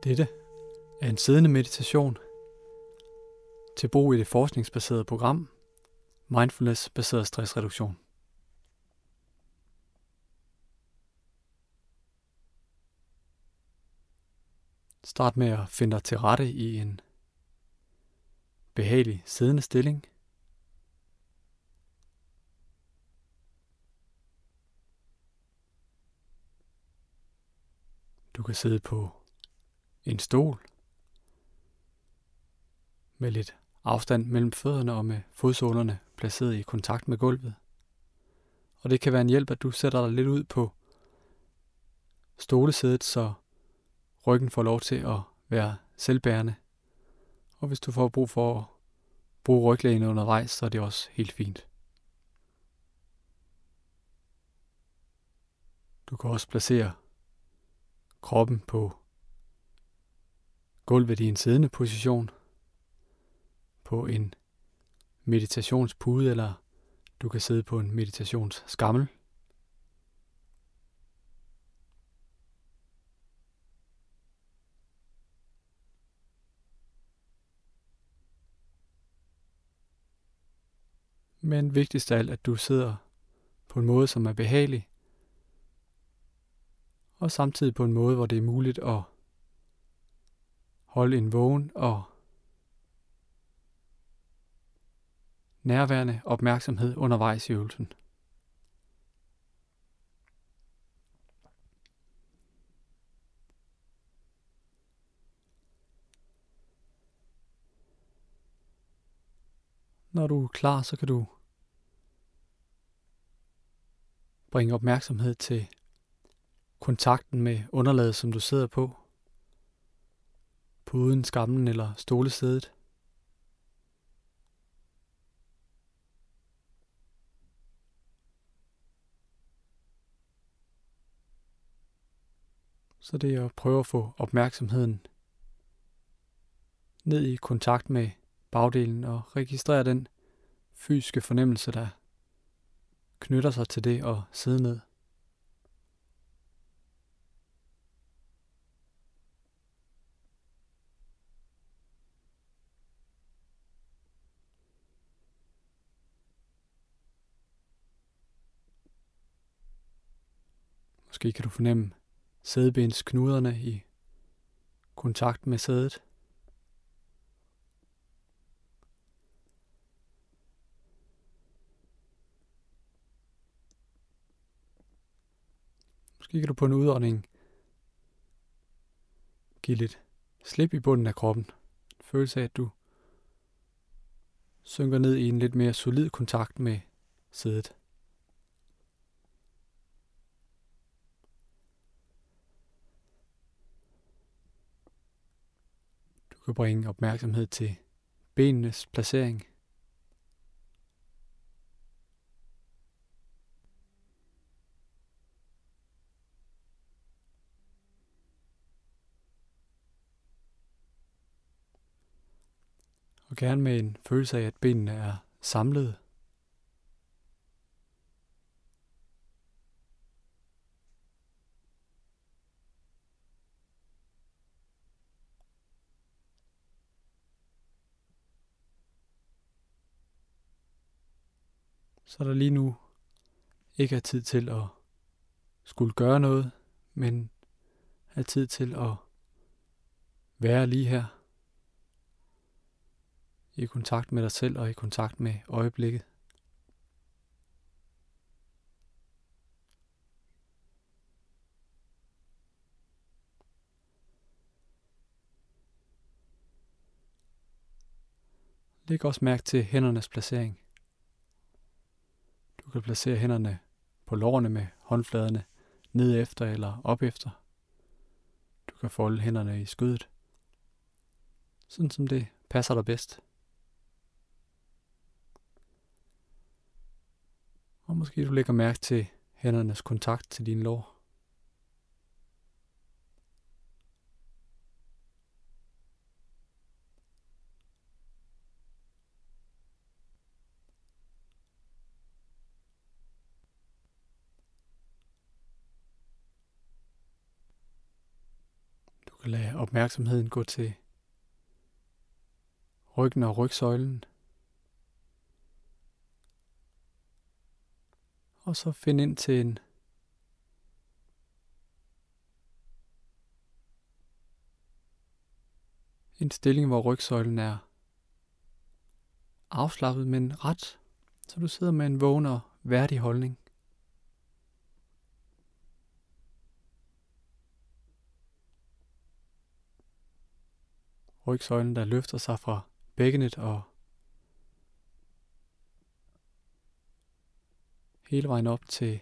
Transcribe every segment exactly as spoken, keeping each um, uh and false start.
Dette er en siddende meditation til brug i det forskningsbaserede program Mindfulness-baseret stressreduktion. Start med at finde dig til rette i en behagelig siddende stilling. Du kan sidde på en stol med lidt afstand mellem fødderne og med fodsålerne placeret i kontakt med gulvet. Og det kan være en hjælp, at du sætter dig lidt ud på stolesædet, så ryggen får lov til at være selvbærende. Og hvis du får brug for at bruge ryglænet undervejs, så er det også helt fint. Du kan også placere kroppen på gulvet i en siddende position, på en meditationspude, eller du kan sidde på en meditationsskammel. Men vigtigst af alt, at du sidder på en måde, som er behagelig, og samtidig på en måde, hvor det er muligt at holde en vågen og nærværende opmærksomhed undervejs i øvelsen. Når du er klar, så kan du bringe opmærksomhed til kontakten med underlaget, som du sidder på, puden, skamlen eller stolesædet. Så det er at prøve at få opmærksomheden ned i kontakt med bagdelen og registrere den fysiske fornemmelse, der knytter sig til det at sidde ned. Måske kan du fornemme sædebensknuderne i kontakt med sædet. Måske kan du på en udånding give lidt slip i bunden af kroppen. En følelse af, at du synker ned i en lidt mere solid kontakt med sædet. Du kan bringe opmærksomhed til benenes placering. Og gerne med en følelse af, at benene er samlet. Så der lige nu ikke er tid til at skulle gøre noget, men er tid til at være lige her. I kontakt med dig selv og i kontakt med øjeblikket. Læg også mærke til hændernes placering. Du kan placere hænderne på lårene med håndfladerne ned efter eller op efter. Du kan folde hænderne i skødet, sådan som det passer dig bedst. Og måske du lægger mærke til hændernes kontakt til dine lår. Du kan lade opmærksomheden gå til ryggen og rygsøjlen. Og så find ind til en en stilling, hvor rygsøjlen er afslappet, men ret, så du sidder med en vågen og værdig holdning. Rygsøjlen, der løfter sig fra bækkenet og hele vejen op til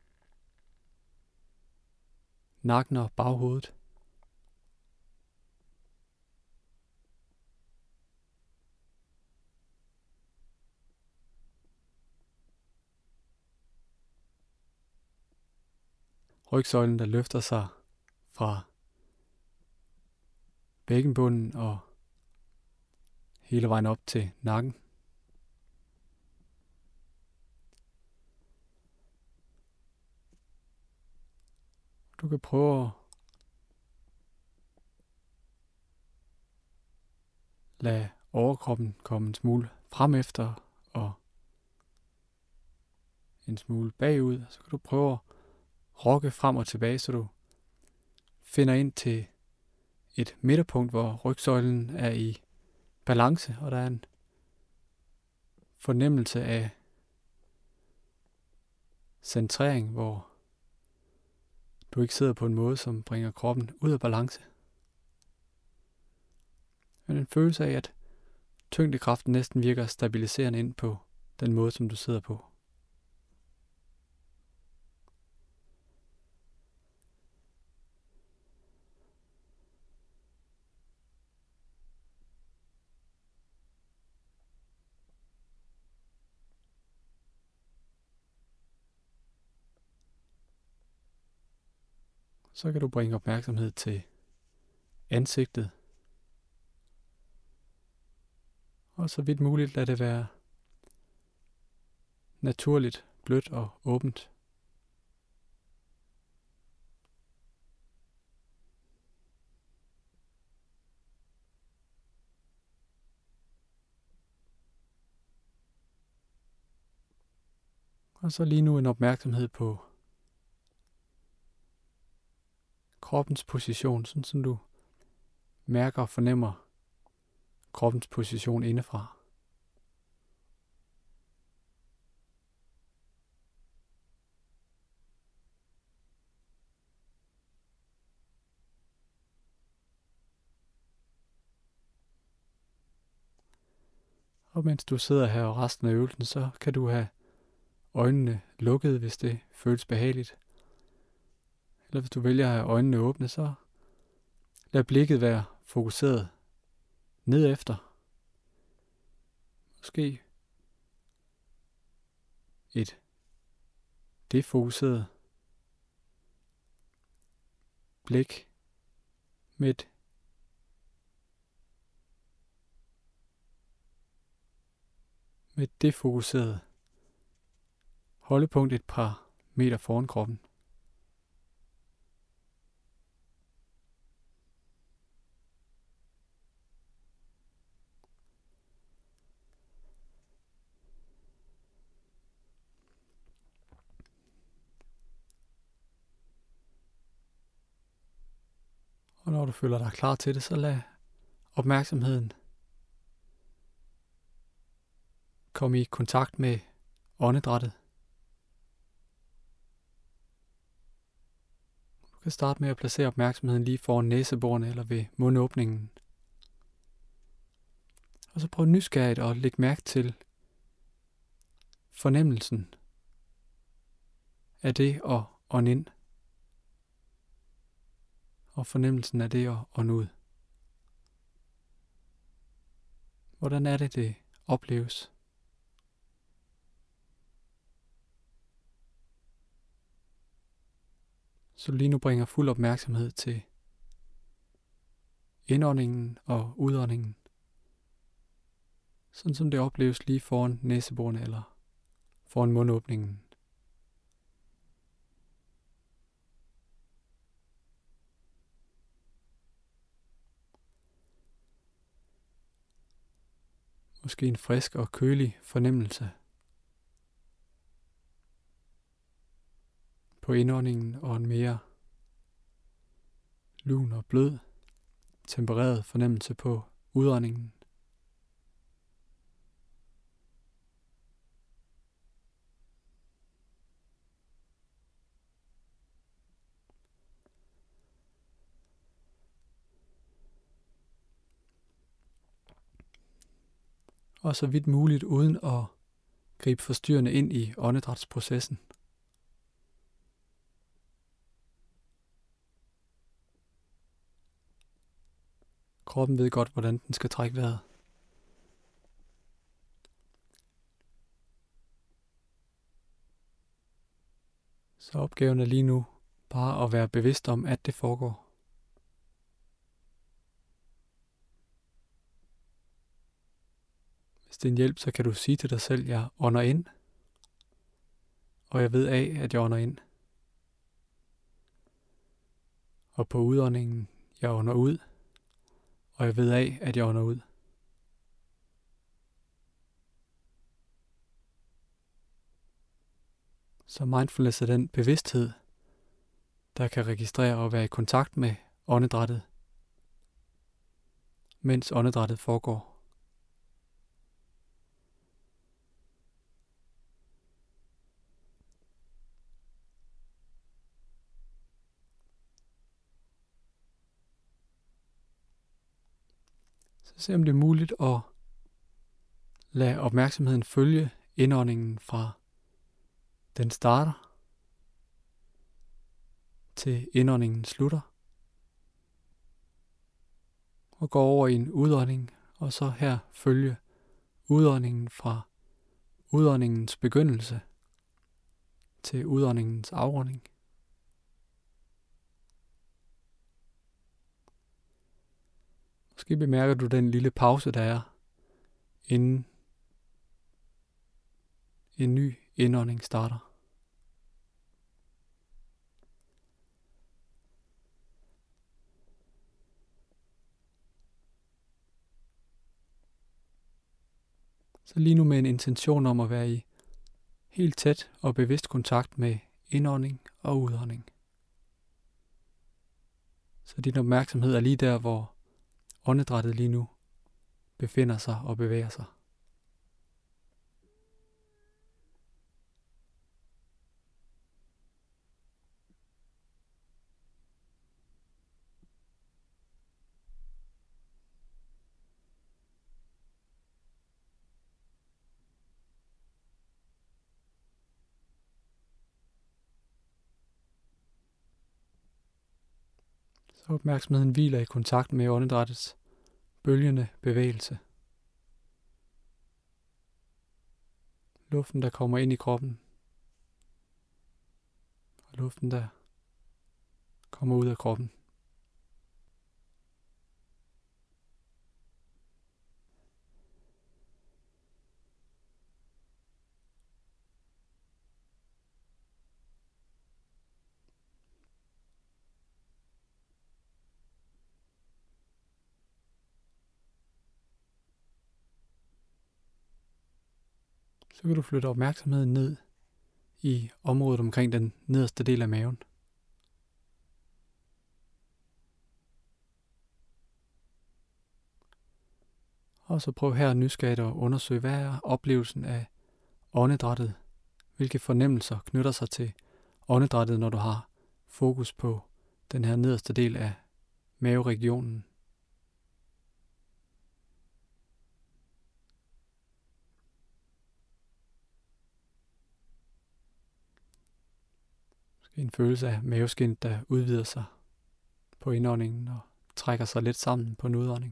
nakken og baghovedet. Rygsøjlen, der løfter sig fra bækkenbunden og hele vejen op til nakken. Du kan prøve at lade overkroppen komme en smule frem efter og en smule bagud. Så kan du prøve at rokke frem og tilbage, så du finder ind til et midterpunkt, hvor rygsøjlen er i balance, og der er en fornemmelse af centrering, hvor du ikke sidder på en måde, som bringer kroppen ud af balance. Men en følelse af, at tyngdekraften næsten virker stabiliserende ind på den måde, som du sidder på. Så kan du bringe opmærksomhed til ansigtet. Og så vidt muligt lad det være naturligt, blødt og åbent. Og så lige nu en opmærksomhed på kroppens position, sådan som du mærker og fornemmer kroppens position indefra. Og mens du sidder her og resten af øvelsen, så kan du have øjnene lukket, hvis det føles behageligt. Eller hvis du vælger at have øjnene åbne, så lad blikket være fokuseret ned efter. Måske et defokuseret blik med et med et defokuseret holdepunkt et par meter foran kroppen. Og når du føler dig klar til det, så lad opmærksomheden komme i kontakt med åndedrættet. Du kan starte med at placere opmærksomheden lige foran næseborene eller ved mundåbningen. Og så prøv nysgerrigt at lægge mærke til fornemmelsen af det at ånde ind. Og fornemmelsen af det at ånde ud. Hvordan er det, det opleves? Så lige nu bringer fuld opmærksomhed til indåndingen og udåndingen. Sådan som det opleves lige foran næseborene eller foran mundåbningen. Måske en frisk og kølig fornemmelse på indåndingen og en mere lun og blød, tempereret fornemmelse på udåndingen. Og så vidt muligt uden at gribe forstyrrende ind i åndedrætsprocessen. Kroppen ved godt, hvordan den skal trække vejret. Så opgaven er lige nu bare at være bevidst om, at det foregår. Hvis det er en hjælp, så kan du sige til dig selv, at jeg ånder ind, og jeg ved af, at jeg ånder ind. Og på udåndingen, jeg ånder ud, og jeg ved af, at jeg ånder ud. Så mindfulness er den bevidsthed, der kan registrere og være i kontakt med åndedrættet, mens åndedrættet foregår. Så se om det er muligt at lade opmærksomheden følge indåndingen fra den starter til indåndingen slutter. Og gå over i en udånding, og så her følge udåndingen fra udåndingens begyndelse til udåndingens afrunding. Måske bemærker du den lille pause, der er, inden en ny indånding starter. Så lige nu med en intention om at være i helt tæt og bevidst kontakt med indånding og udånding. Så din opmærksomhed er lige der, hvor åndedrættet lige nu befinder sig og bevæger sig. Så opmærksomheden hviler i kontakt med åndedrættets bølgende bevægelse. Luften, der kommer ind i kroppen, og luften, der kommer ud af kroppen. Så kan du flytte opmærksomheden ned i området omkring den nederste del af maven. Og så prøv her nysgerrigt at undersøge, hvad er oplevelsen af åndedrættet? Hvilke fornemmelser knytter sig til åndedrættet, når du har fokus på den her nederste del af maveregionen? En følelse af maveskind, der udvider sig på indåndingen og trækker sig lidt sammen på en udånding.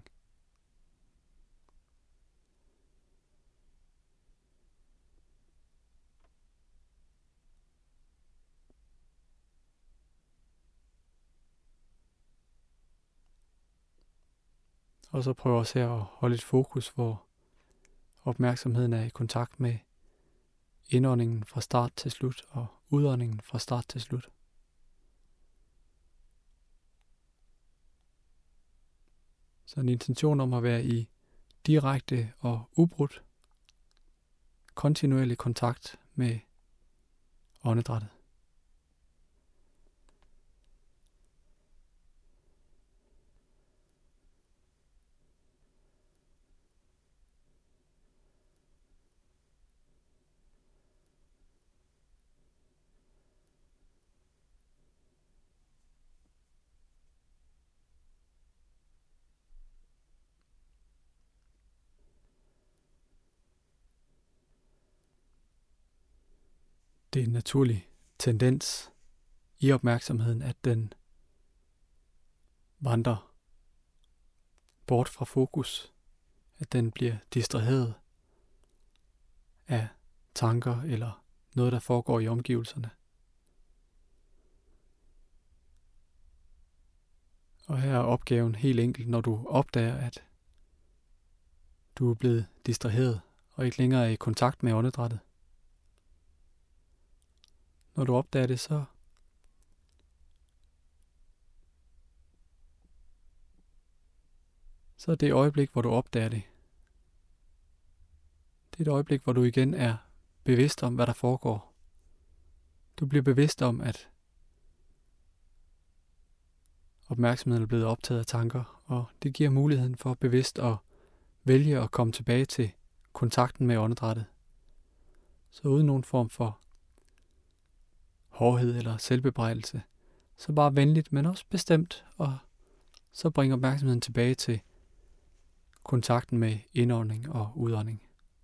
Og så prøv også her at holde et fokus, hvor opmærksomheden er i kontakt med indåndingen fra start til slut og udåndingen fra start til slut. Så en intention om at være i direkte og ubrudt kontinuerlig kontakt med åndedrættet. Det er en naturlig tendens i opmærksomheden, at den vandrer bort fra fokus, at den bliver distraheret af tanker eller noget, der foregår i omgivelserne. Og her er opgaven helt enkelt, når du opdager, at du er blevet distraheret og ikke længere er i kontakt med åndedrættet. Når du opdager det, så så er det øjeblik, hvor du opdager det. Det er et øjeblik, hvor du igen er bevidst om, hvad der foregår. Du bliver bevidst om, at opmærksomheden er blevet optaget af tanker, og det giver muligheden for bevidst at vælge at komme tilbage til kontakten med åndedrættet. Så uden nogen form for hårdhed eller selvbebrejdelse, så bare venligt, men også bestemt, og så bring opmærksomheden tilbage til kontakten med indånding og udånding.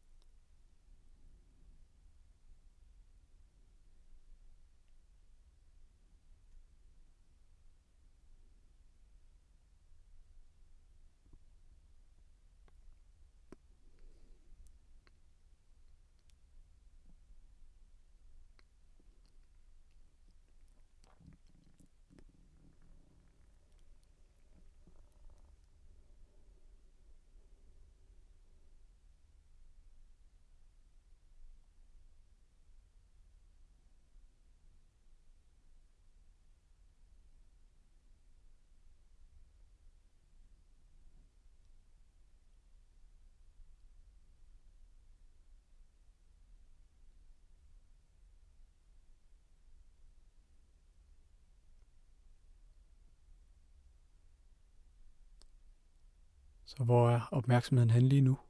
Så hvor er opmærksomheden hen lige nu?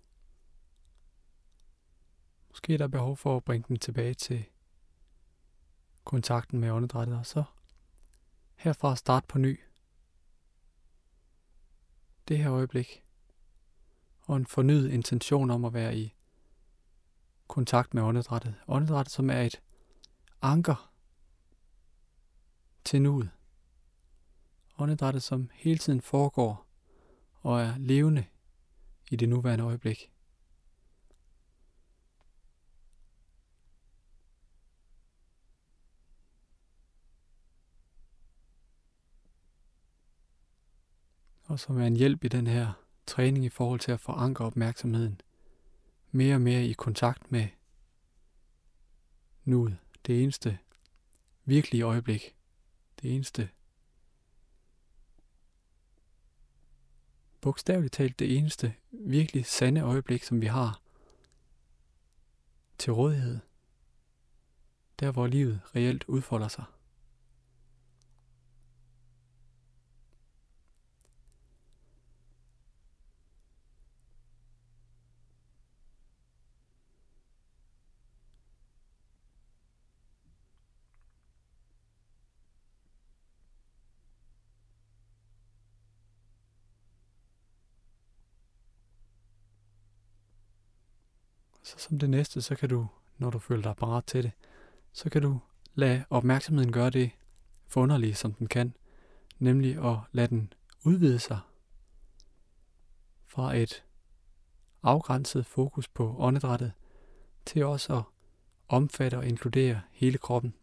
Måske er der behov for at bringe den tilbage til kontakten med åndedrættet, og så herfra start på ny. Det her øjeblik. Og en fornyet intention om at være i kontakt med åndedrættet. Åndedrættet, som er et anker til nuet. Åndedrættet, som hele tiden foregår og er levende i det nuværende øjeblik. Og som er en hjælp i den her træning i forhold til at forankre opmærksomheden mere og mere i kontakt med nuet. Det eneste virkelige øjeblik. Det eneste bogstaveligt talt det eneste virkelig sande øjeblik, som vi har til rådighed. Der hvor livet reelt udfolder sig. Så som det næste, så kan du, når du føler dig parat til det, så kan du lade opmærksomheden gøre det forunderlige, som den kan. Nemlig at lade den udvide sig fra et afgrænset fokus på åndedrættet til også at omfatte og inkludere hele kroppen.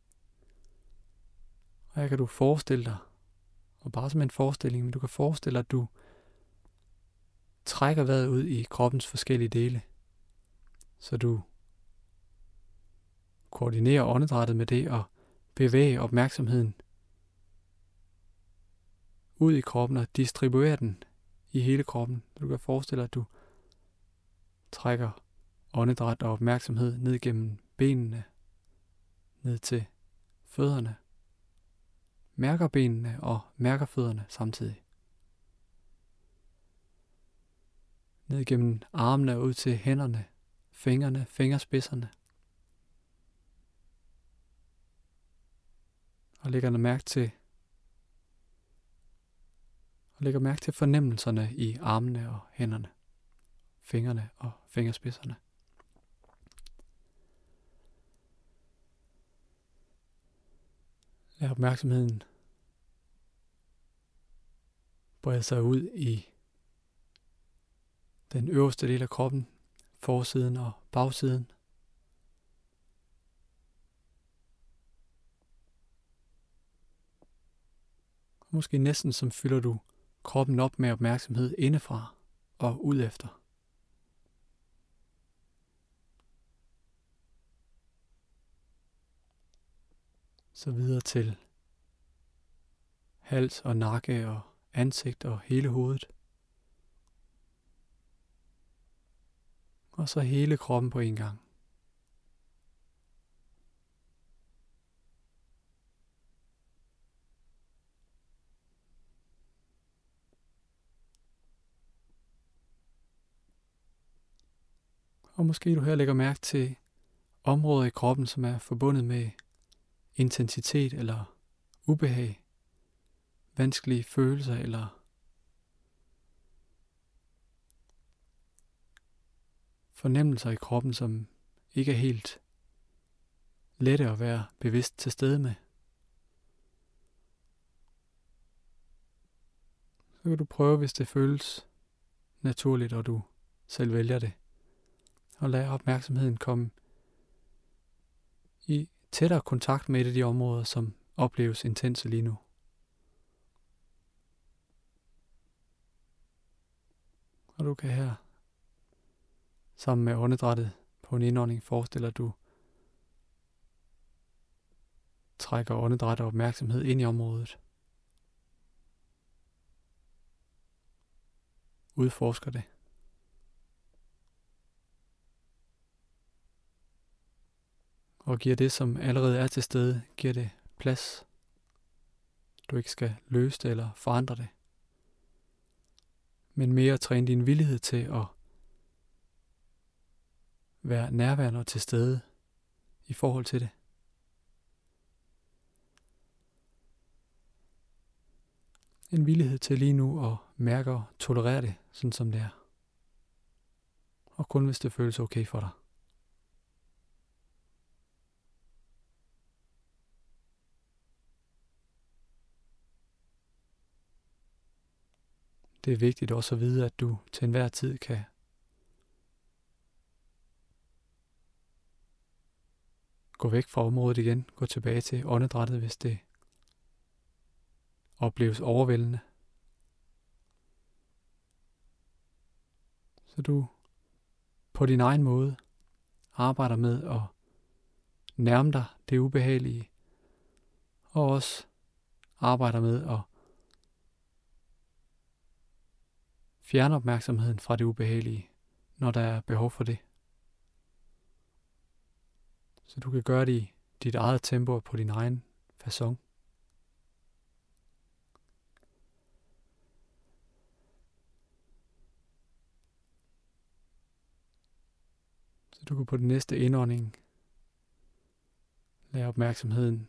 Og her kan du forestille dig, og bare som en forestilling, men du kan forestille dig, at du trækker vejret ud i kroppens forskellige dele. Så du koordinerer åndedrættet med det og bevæger opmærksomheden ud i kroppen og distribuerer den i hele kroppen. Du kan forestille dig, at du trækker åndedræt og opmærksomhed ned gennem benene, ned til fødderne. Mærker benene og mærker fødderne samtidig. Ned gennem armene og ud til hænderne, fingrene, fingerspidserne. Og lægger mærke til og lægger mærke til fornemmelserne i armene og hænderne, fingrene og fingerspidserne. Lad opmærksomheden brede sig ud i den øverste del af kroppen, forsiden og bagsiden. Måske næsten som fylder du kroppen op med opmærksomhed indefra og ud efter. Så videre til hals og nakke og ansigt og hele hovedet. Og så hele kroppen på en gang. Og måske du her lægger mærke til områder i kroppen, som er forbundet med intensitet eller ubehag, vanskelige følelser eller fornemmelser i kroppen, som ikke er helt lette at være bevidst til stede med. Så kan du prøve, hvis det føles naturligt, og du selv vælger det, og lad opmærksomheden komme i tættere kontakt med et af de områder, som opleves intense lige nu. Og du kan her, sammen med åndedrættet på en indånding, forestille at du trækker åndedræt og opmærksomhed ind i området. Udforsker det. Og giver det, som allerede er til stede, giver det plads. Du ikke skal løse det eller forandre det. Men mere træne din villighed til at være nærværende og til stede i forhold til det. En villighed til lige nu at mærke og tolerere det, sådan som det er. Og kun hvis det føles okay for dig. Det er vigtigt også at vide, at du til enhver tid kan gå væk fra området igen, gå tilbage til åndedrættet, hvis det opleves overvældende. Så du på din egen måde arbejder med at nærme dig det ubehagelige, og også arbejder med at fjerne opmærksomheden fra det ubehagelige, når der er behov for det. Så du kan gøre det i dit eget tempo og på din egen facon. Så du kan på den næste indånding lade opmærksomheden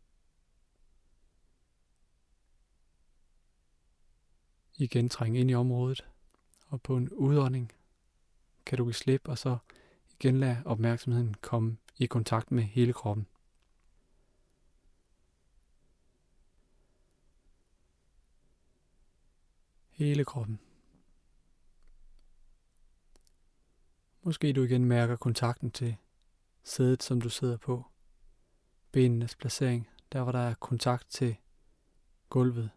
igen trænge ind i området, og på en udånding kan du give slip, og så igen lade opmærksomheden komme i kontakt med hele kroppen. Hele kroppen. Måske du igen mærker kontakten til sædet, som du sidder på. Benenes placering, der hvor der er kontakt til gulvet.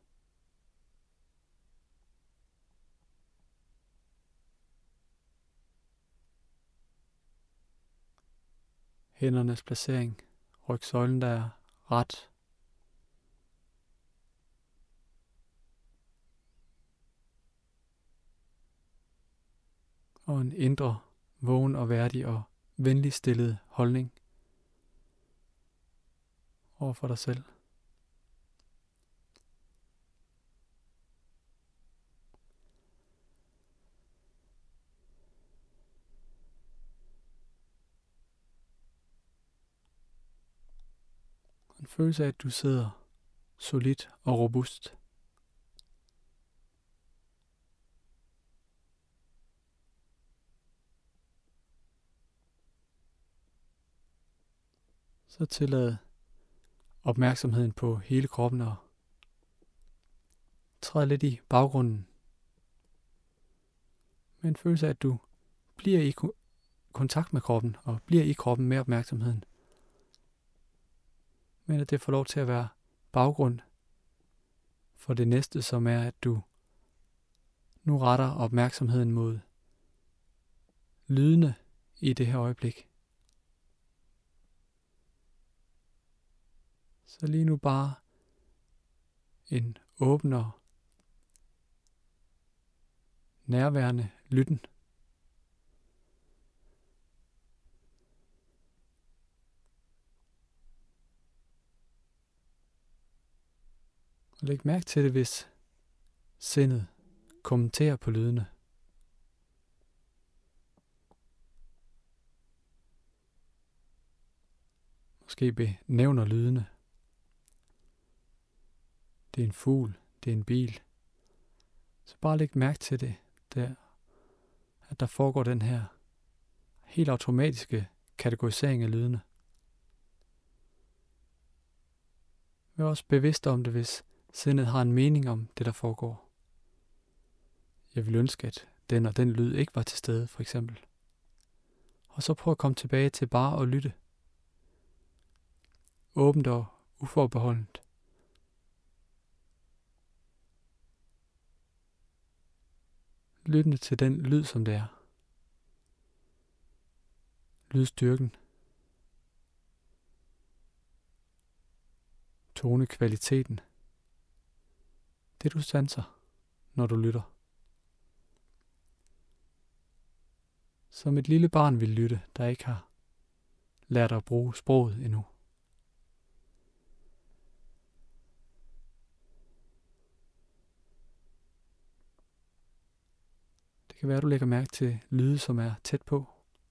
Hændernes placering, rygsøjlen der er ret. Og en indre vågen og værdig og venlig stillet holdning over for dig selv. En følelse af, at du sidder solidt og robust. Så tillad opmærksomheden på hele kroppen og træd lidt i baggrunden. Med en følelse af, at du bliver i ko- kontakt med kroppen og bliver i kroppen med opmærksomheden. Men at det får lov til at være baggrund for det næste, som er, at du nu retter opmærksomheden mod lydene i det her øjeblik. Så lige nu bare en åben og nærværende lytten. Og læg mærke til det, hvis sindet kommenterer på lydene. Måske benævner lydene. Det er en fugl, det er en bil. Så bare læg mærke til det, der, at der foregår den her helt automatiske kategorisering af lydene. Vær også bevidst om det, hvis sindet har en mening om det, der foregår. Jeg vil ønske, at den og den lyd ikke var til stede, for eksempel. Og så prøv at komme tilbage til bare at lytte. Åbent og uforbeholdent. Lyttende til den lyd, som det er. Lydstyrken. Tonekvaliteten. Det du sanser, når du lytter. Som et lille barn vil lytte, der ikke har lært at bruge sproget endnu. Det kan være, at du lægger mærke til lyde, som er tæt på.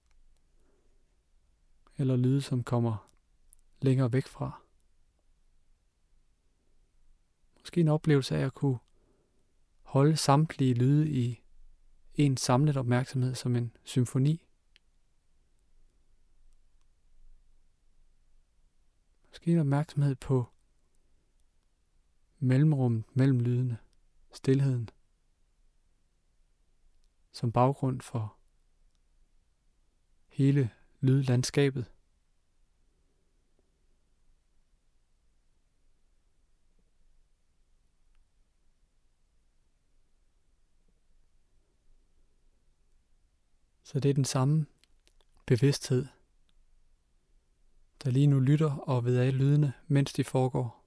Eller lyde, som kommer længere væk fra. Måske en oplevelse af at kunne holde samtlige lyde i en samlet opmærksomhed som en symfoni. Måske en opmærksomhed på mellemrummet mellem lydene, stilheden, som baggrund for hele lydlandskabet. Så det er den samme bevidsthed, der lige nu lytter og ved af lydene, mens de foregår.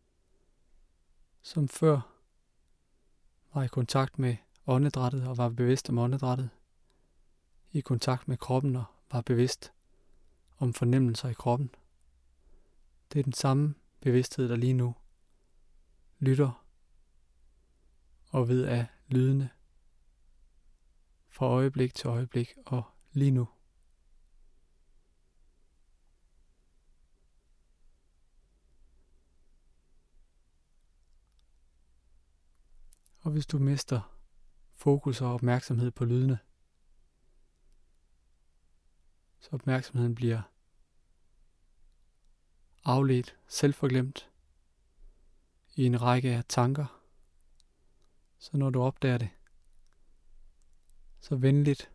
Som før var i kontakt med åndedrættet og var bevidst om åndedrættet. I kontakt med kroppen og var bevidst om fornemmelser i kroppen. Det er den samme bevidsthed, der lige nu lytter og ved af lydene fra øjeblik til øjeblik og lige nu. Og hvis du mister fokus og opmærksomhed på lydene, så opmærksomheden bliver afledt, selvforglemt i en række af tanker. Så når du opdager det, så venligt,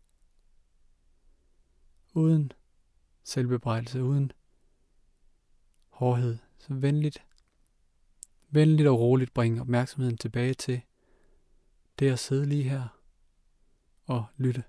uden selvbebrejdelse, uden hårdhed, så venligt, venligt og roligt bringe opmærksomheden tilbage til det at sidde lige her og lytte.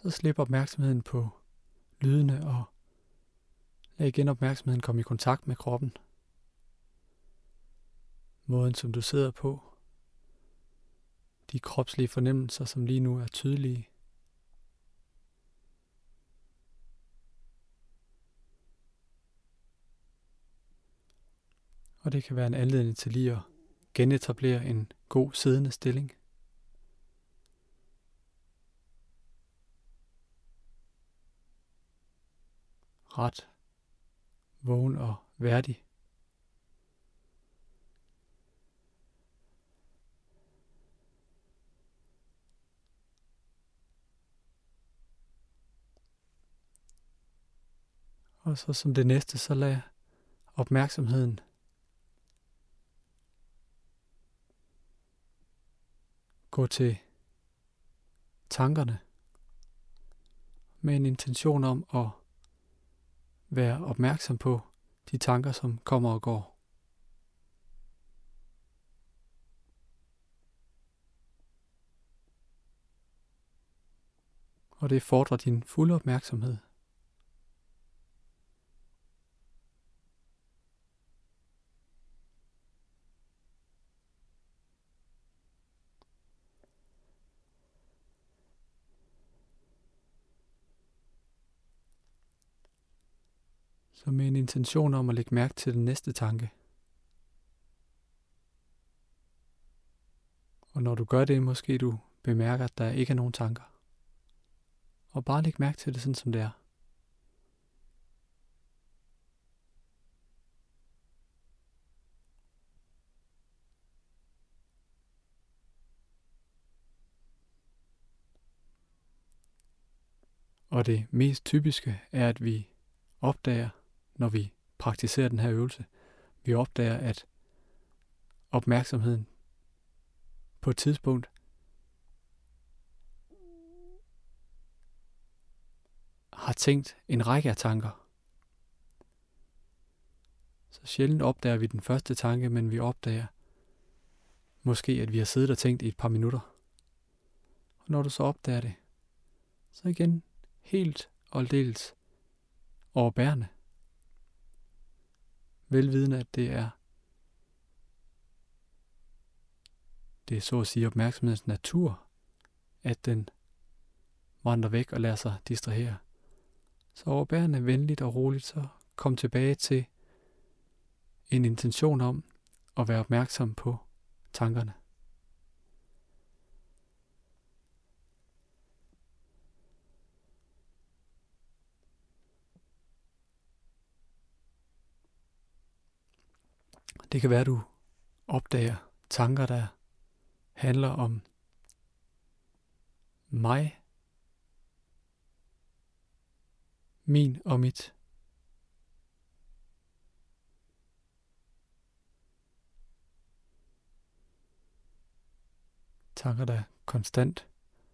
Så slip opmærksomheden på lydene og lad igen opmærksomheden komme i kontakt med kroppen. Måden som du sidder på. De kropslige fornemmelser som lige nu er tydelige. Og det kan være en anledning til lige at genetablere en god siddende stilling. Ret, vågen og værdig. Og så som det næste, så lad opmærksomheden gå til tankerne med en intention om at være opmærksom på de tanker, som kommer og går. Og det fordrer din fulde opmærksomhed. Så med en intention om at lægge mærke til den næste tanke. Og når du gør det, måske du bemærker, at der ikke er nogen tanker. Og bare læg mærke til det sådan, som det er. Og det mest typiske er, at vi opdager, når vi praktiserer den her øvelse, vi opdager, at opmærksomheden på et tidspunkt har tænkt en række af tanker. Så sjældent opdager vi den første tanke, men vi opdager måske, at vi har siddet og tænkt i et par minutter. Og når du så opdager det, så igen helt og aldeles overbærende. Velvidende, at det er det er så at sige opmærksomhedens natur, at den vandrer væk og lader sig distrahere. Så overbærende, venligt og roligt, så kom tilbage til en intention om at være opmærksom på tankerne. Det kan være, at du opdager tanker, der handler om mig, min og mit. Tanker, der konstant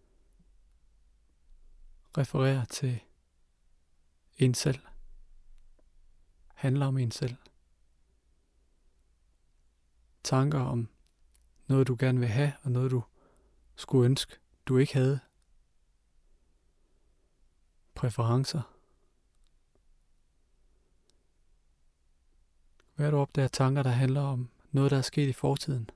refererer til en selv, handler om en selv. Tanker om noget, du gerne vil have, og noget, du skulle ønske, du ikke havde. Præferencer. Hvad du opdager tanker, der handler om noget, der er sket i fortiden.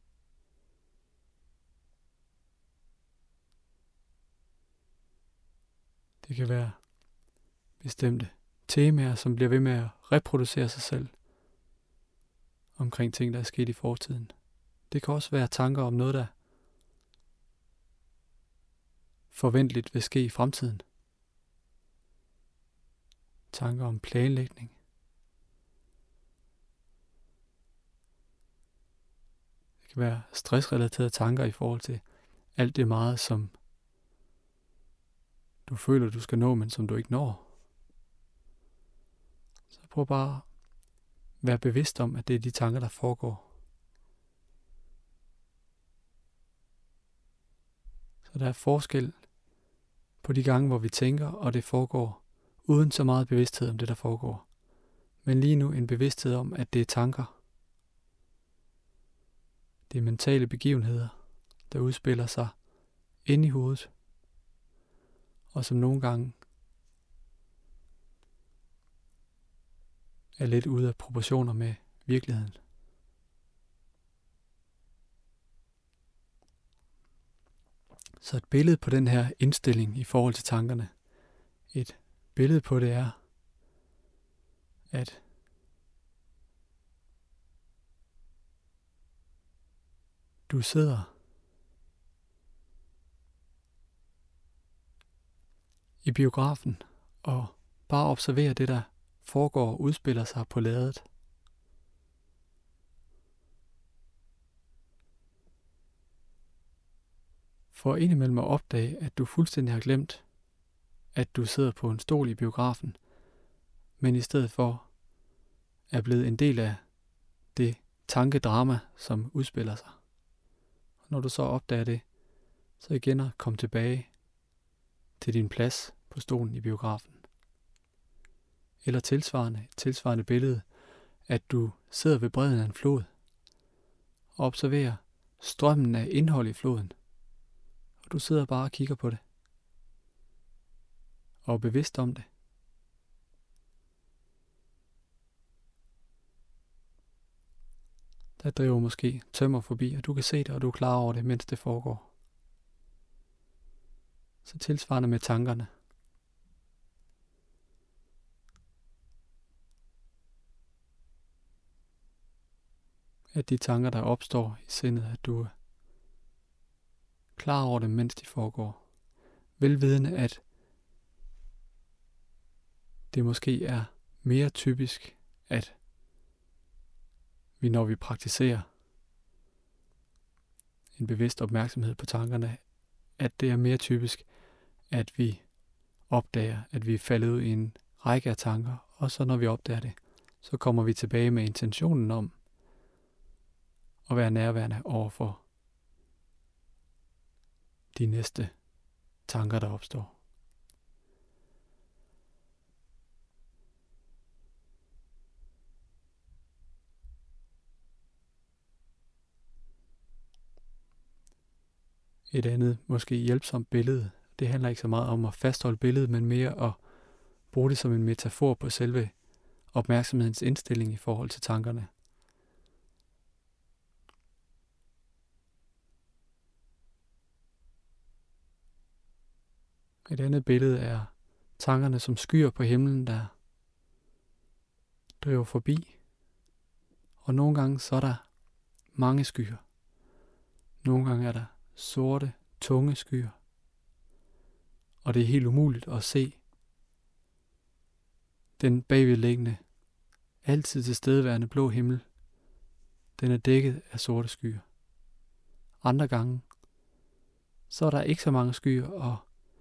Det kan være bestemte temaer, som bliver ved med at reproducere sig selv omkring ting, der er sket i fortiden. Det kan også være tanker om noget, der forventeligt vil ske i fremtiden. Tanker om planlægning. Det kan være stressrelaterede tanker i forhold til alt det meget, som du føler, du skal nå, men som du ikke når. Så prøv bare at være bevidst om, at det er de tanker, der foregår. Så der er forskel på de gange, hvor vi tænker, og det foregår uden så meget bevidsthed om det, der foregår. Men lige nu en bevidsthed om, at det er tanker. Det er mentale begivenheder, der udspiller sig inde i hovedet. og som nogle gange er lidt ude af proportioner med virkeligheden. Så et billede på den her indstilling i forhold til tankerne, et billede på det er, at du sidder i biografen og bare observerer det, der foregår og udspiller sig på lærredet. For indimellem at opdage, at du fuldstændig har glemt, at du sidder på en stol i biografen, men i stedet for er blevet en del af det tankedrama, som udspiller sig. Og når du så opdager det, så igen at komme tilbage til din plads på stolen i biografen. Eller tilsvarende, tilsvarende billede, at du sidder ved bredden af en flod og observerer strømmen af indhold i floden. Og du sidder bare og kigger på det. Og er bevidst om det. Der driver måske tømmer forbi, og du kan se det, og du er klar over det, mens det foregår. Så tilsvarende med tankerne. At de tanker, der opstår i sindet, at du er klar over dem, mens de foregår. Velvidende, at det måske er mere typisk, at vi, når vi praktiserer en bevidst opmærksomhed på tankerne, at det er mere typisk, at vi opdager, at vi er faldet ud i en række af tanker, og så når vi opdager det, så kommer vi tilbage med intentionen om at være nærværende overfor de næste tanker, der opstår. Et andet, måske hjælpsomt billede, det handler ikke så meget om at fastholde billedet, men mere at bruge det som en metafor på selve opmærksomhedens indstilling i forhold til tankerne. Et andet billede er tankerne som skyer på himlen, der driver forbi. Og nogle gange så er der mange skyer. Nogle gange er der sorte, tunge skyer. Og det er helt umuligt at se den bagvedliggende, altid tilstedeværende blå himmel. Den er dækket af sorte skyer. Andre gange så er der ikke så mange skyer, og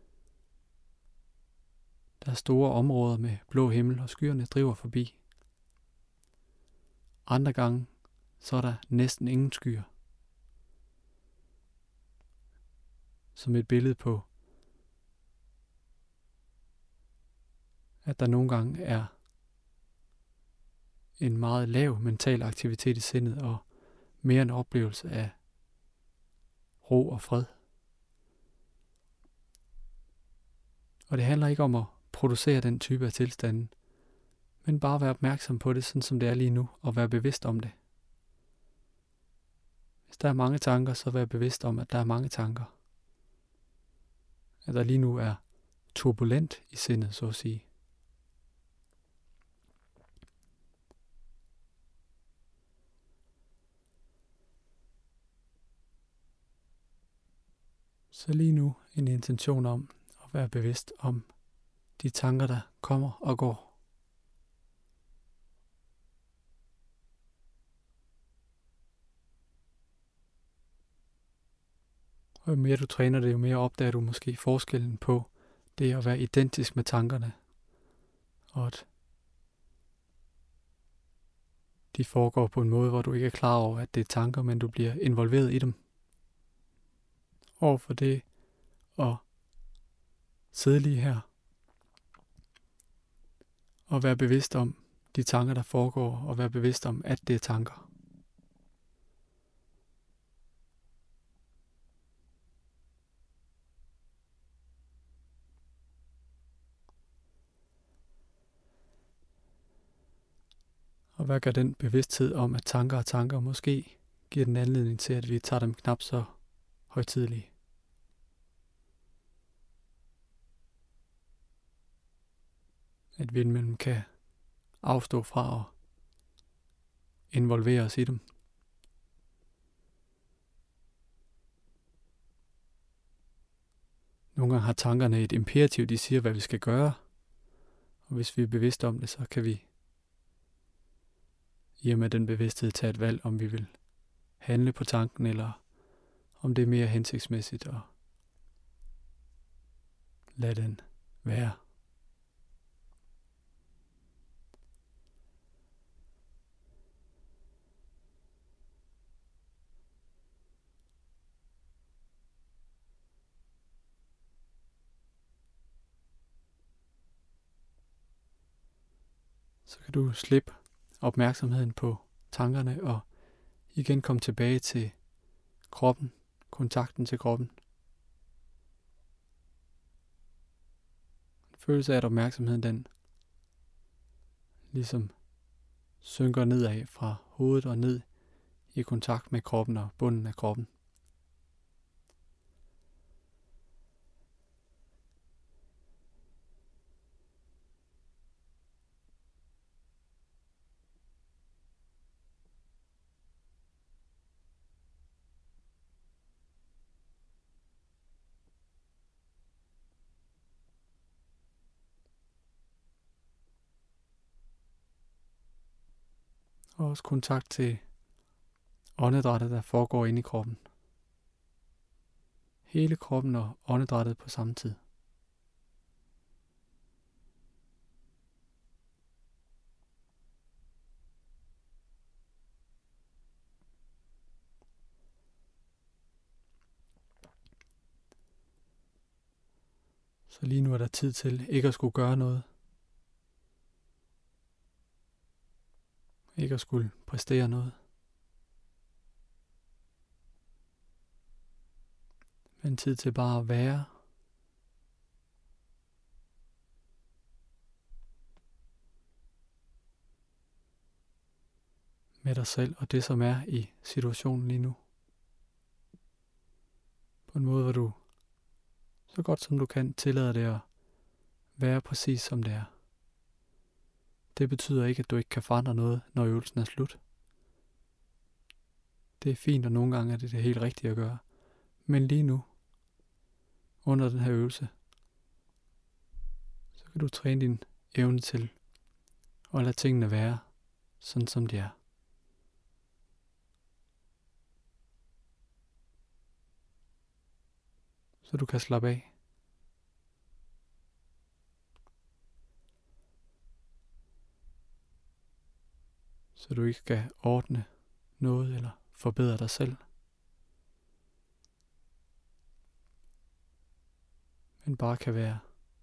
der er store områder med blå himmel, og skyerne driver forbi. Andre gange så er der næsten ingen skyer. Som et billede på, at der nogle gange er en meget lav mental aktivitet i sindet, og mere en oplevelse af ro og fred. Og det handler ikke om at producere den type af tilstanden, men bare være opmærksom på det, sådan som det er lige nu, og være bevidst om det. Hvis der er mange tanker, så vær bevidst om, at der er mange tanker. At der lige nu er turbulent i sindet, så at sige. Så lige nu en intention om at være bevidst om de tanker, der kommer og går. Og jo mere du træner det, jo mere opdager du måske forskellen på det at være identisk med tankerne, og at de foregår på en måde, hvor du ikke er klar over, at det er tanker, men du bliver involveret i dem. Overfor det at sidde lige her og være bevidst om de tanker, der foregår, og være bevidst om, at det er tanker. Og hvad gør den bevidsthed om, at tanker og tanker måske giver den anledning til, at vi tager dem knap så højtidelige? At vi indimellem kan afstå fra at involvere os i dem. Nogle gange har tankerne et imperativ, de siger, hvad vi skal gøre. Og hvis vi er bevidste om det, så kan vi i og med den bevidsthed tage et valg, om vi vil handle på tanken, eller om det er mere hensigtsmæssigt at lade den være. Så kan du slippe opmærksomheden på tankerne og igen komme tilbage til kroppen, kontakten til kroppen. En følelse af, at opmærksomheden den ligesom synker nedad fra hovedet og ned i kontakt med kroppen og bunden af kroppen. Og også kontakt til åndedrættet, der foregår inde i kroppen. Hele kroppen og åndedrættet på samme tid. Så lige nu er der tid til ikke at skulle gøre noget. Ikke at skulle præstere noget. Men tid til bare at være. Med dig selv og det, som er i situationen lige nu. På en måde, hvor du så godt som du kan tillader det at være præcis som det er. Det betyder ikke, at du ikke kan forandre noget, når øvelsen er slut. Det er fint, og nogle gange er det det helt rigtige at gøre. Men lige nu, under den her øvelse, så kan du træne din evne til at lade tingene være, sådan som de er. Så du kan slappe af. Så du ikke skal ordne noget eller forbedre dig selv. Men bare kan være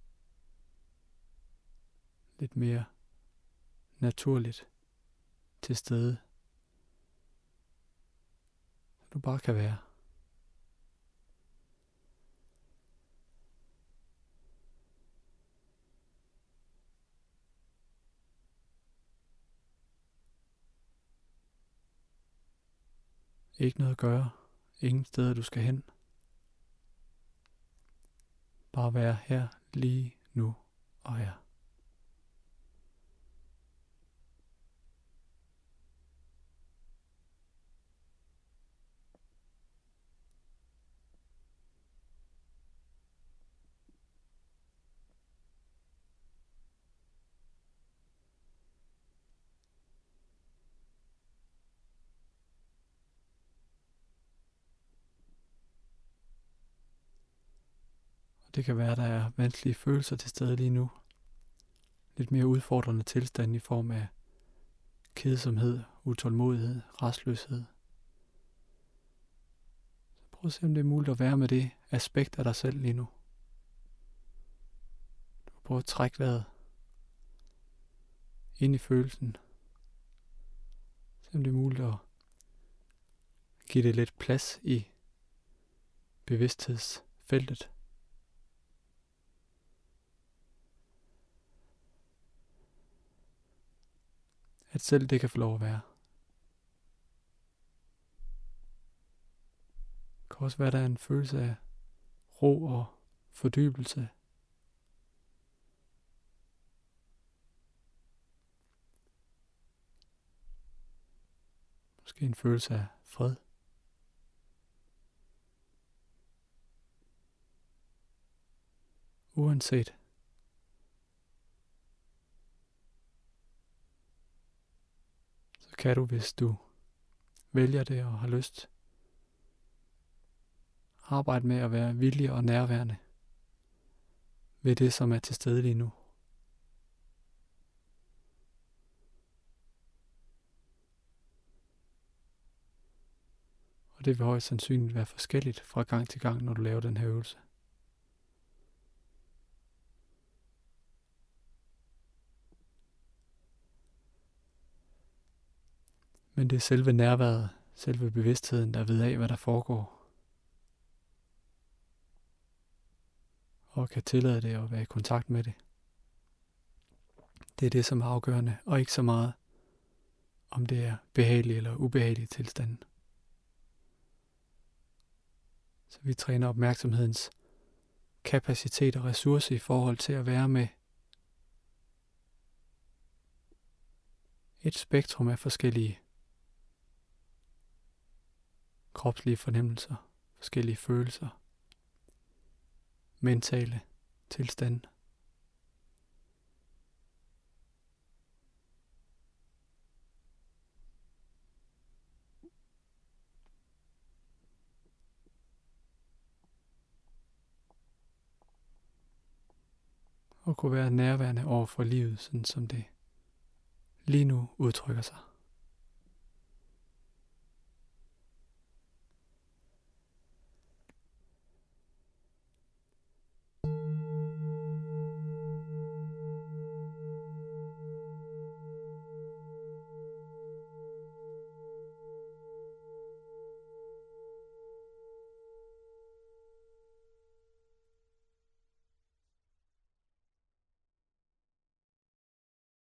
lidt mere naturligt til stede. Så du bare kan være. Ikke noget at gøre. Ingen steder du skal hen. Bare være her lige nu og her. Det kan være, at der er vanskelige følelser til stede lige nu. Lidt mere udfordrende tilstand i form af kedsomhed, utålmodighed, rastløshed. Så prøv at se, om det er muligt at være med det aspekt af dig selv lige nu. Du kan prøve at trække vejret ind i følelsen. Se, om det er muligt at give det lidt plads i bevidsthedsfeltet. at selv det kan få lov at være. Det kan også være, at der er en følelse af ro og fordybelse. Måske en følelse af fred. Uanset så kan du, hvis du vælger det og har lyst, arbejde med at være villig og nærværende ved det, som er til stede lige nu. Og det vil højst sandsynligt være forskelligt fra gang til gang, når du laver den her øvelse. Men det er selve nærværet, selve bevidstheden, der ved af, hvad der foregår. Og kan tillade det at være i kontakt med det. Det er det, som er afgørende, og ikke så meget, om det er behagelig eller ubehagelig tilstand. Så vi træner opmærksomhedens kapacitet og ressource i forhold til at være med et spektrum af forskellige kropslige fornemmelser, forskellige følelser, mentale tilstande. Og kunne være nærværende over for livet, sådan som det lige nu udtrykker sig.